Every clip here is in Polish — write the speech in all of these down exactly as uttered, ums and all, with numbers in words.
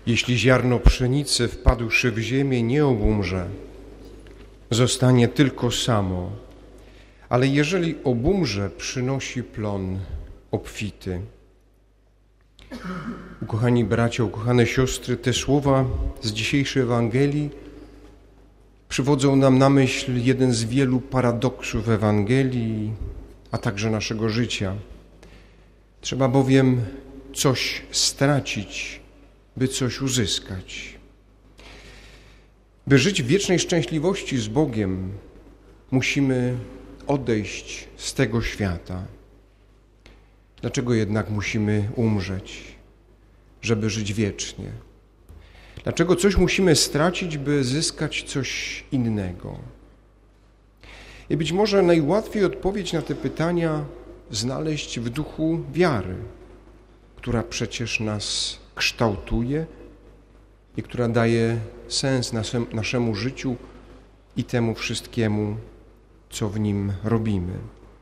Jeśli ziarno pszenicy wpadłszy w ziemię, nie obumrze, zostanie tylko samo, ale jeżeli obumrze, przynosi plon obfity. Ukochani bracia, ukochane siostry, te słowa z dzisiejszej Ewangelii przywodzą nam na myśl jeden z wielu paradoksów Ewangelii, a także naszego życia. Trzeba bowiem coś stracić, by coś uzyskać. By żyć w wiecznej szczęśliwości z Bogiem, musimy odejść z tego świata. Dlaczego jednak musimy umrzeć, żeby żyć wiecznie? Dlaczego coś musimy stracić, by zyskać coś innego? I być może najłatwiej odpowiedź na te pytania znaleźć w duchu wiary, która przecież nas kształtuje i która daje sens naszem, naszemu życiu i temu wszystkiemu, co w nim robimy.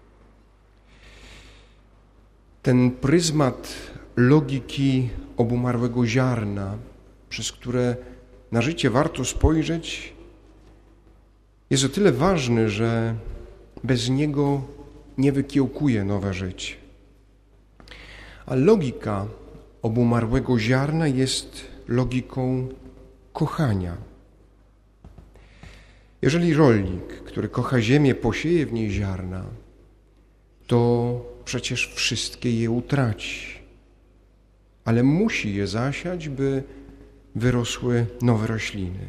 Ten pryzmat logiki obumarłego ziarna, przez które na życie warto spojrzeć, jest o tyle ważny, że bez niego nie wykiełkuje nowe życie. A logika obumarłego ziarna jest logiką kochania. Jeżeli rolnik, który kocha ziemię, posieje w niej ziarna, to przecież wszystkie je utraci, ale musi je zasiać, by wyrosły nowe rośliny.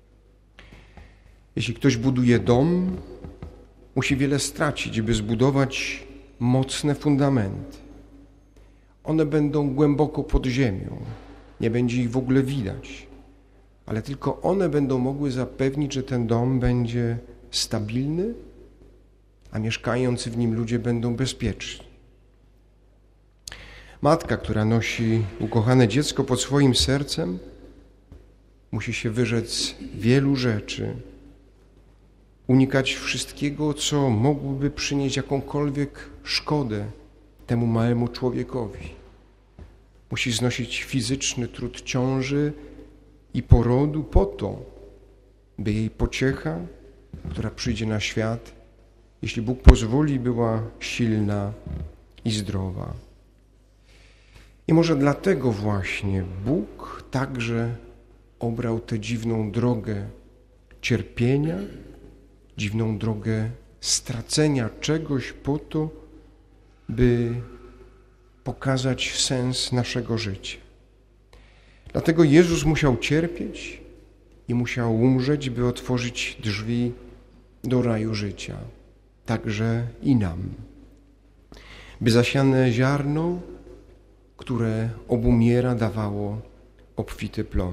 Jeśli ktoś buduje dom, musi wiele stracić, by zbudować mocne fundamenty. One będą głęboko pod ziemią, nie będzie ich w ogóle widać, ale tylko one będą mogły zapewnić, że ten dom będzie stabilny, a mieszkający w nim ludzie będą bezpieczni. Matka, która nosi ukochane dziecko pod swoim sercem, musi się wyrzec wielu rzeczy, unikać wszystkiego, co mogłoby przynieść jakąkolwiek szkodę temu małemu człowiekowi. Musi znosić fizyczny trud ciąży i porodu po to, by jej pociecha, która przyjdzie na świat, jeśli Bóg pozwoli, była silna i zdrowa. I może dlatego właśnie Bóg także obrał tę dziwną drogę cierpienia, dziwną drogę stracenia czegoś po to, by pokazać sens naszego życia. Dlatego Jezus musiał cierpieć i musiał umrzeć, by otworzyć drzwi do raju życia, także i nam. By zasiane ziarno, które obumiera, dawało obfity plon.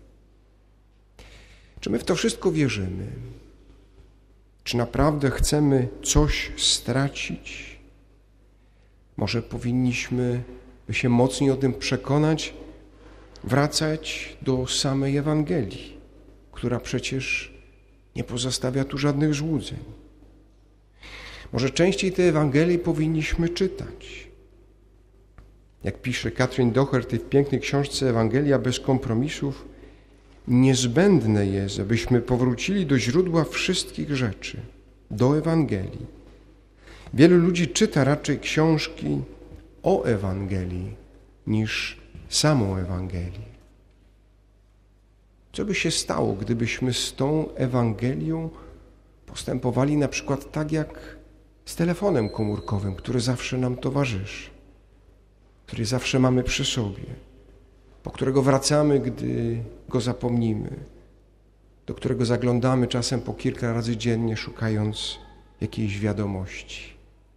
Czy my w to wszystko wierzymy? Czy naprawdę chcemy coś stracić? Może powinniśmy, by się mocniej o tym przekonać, wracać do samej Ewangelii, która przecież nie pozostawia tu żadnych złudzeń. Może częściej tę Ewangelię powinniśmy czytać. Jak pisze Katrin Doherty w pięknej książce Ewangelia bez kompromisów, niezbędne jest, abyśmy powrócili do źródła wszystkich rzeczy, do Ewangelii. Wielu ludzi czyta raczej książki o Ewangelii niż samą Ewangelię. Co by się stało, gdybyśmy z tą Ewangelią postępowali na przykład tak jak z telefonem komórkowym, który zawsze nam towarzyszy, który zawsze mamy przy sobie, po którego wracamy, gdy go zapomnimy, do którego zaglądamy czasem po kilka razy dziennie, szukając jakiejś wiadomości.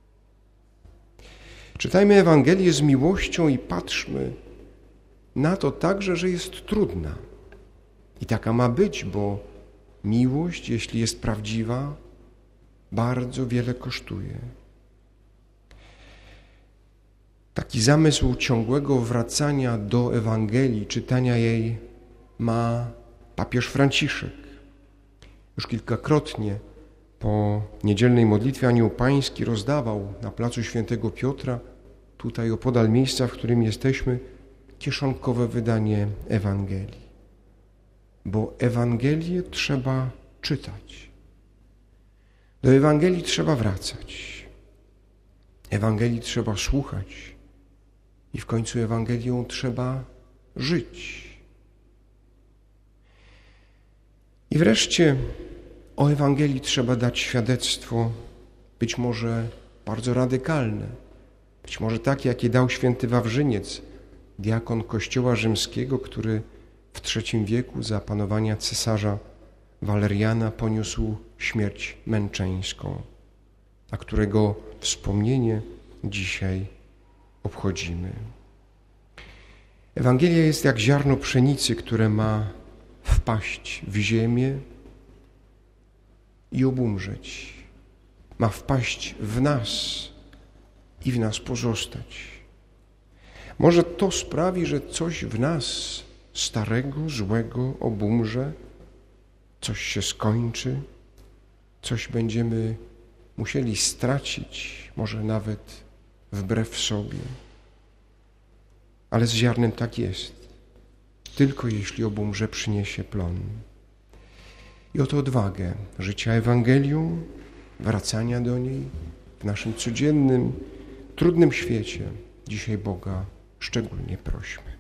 Czytajmy Ewangelię z miłością i patrzmy na to także, że jest trudna. I taka ma być, bo miłość, jeśli jest prawdziwa, bardzo wiele kosztuje. Taki zamysł ciągłego wracania do Ewangelii, czytania jej ma papież Franciszek. Już kilkakrotnie po niedzielnej modlitwie Anioł Pański rozdawał na placu Świętego Piotra, tutaj opodal miejsca, w którym jesteśmy, kieszonkowe wydanie Ewangelii. Bo Ewangelię trzeba czytać. Do Ewangelii trzeba wracać. Ewangelii trzeba słuchać. I w końcu Ewangelią trzeba żyć. I wreszcie o Ewangelii trzeba dać świadectwo, być może bardzo radykalne, być może takie, jakie dał święty Wawrzyniec, diakon Kościoła Rzymskiego, który w trzecim wieku za panowania cesarza Waleriana poniósł śmierć męczeńską, a którego wspomnienie dzisiaj obchodzimy. Ewangelia jest jak ziarno pszenicy, które ma wpaść w ziemię i obumrzeć. Ma wpaść w nas i w nas pozostać. Może to sprawi, że coś w nas starego, złego obumrze, coś się skończy, coś będziemy musieli stracić, może nawet wbrew sobie. Ale z ziarnem tak jest. Tylko jeśli obumrze, przyniesie plon. I oto odwagę życia Ewangelią, wracania do niej w naszym codziennym, trudnym świecie. Dzisiaj Boga szczególnie prośmy.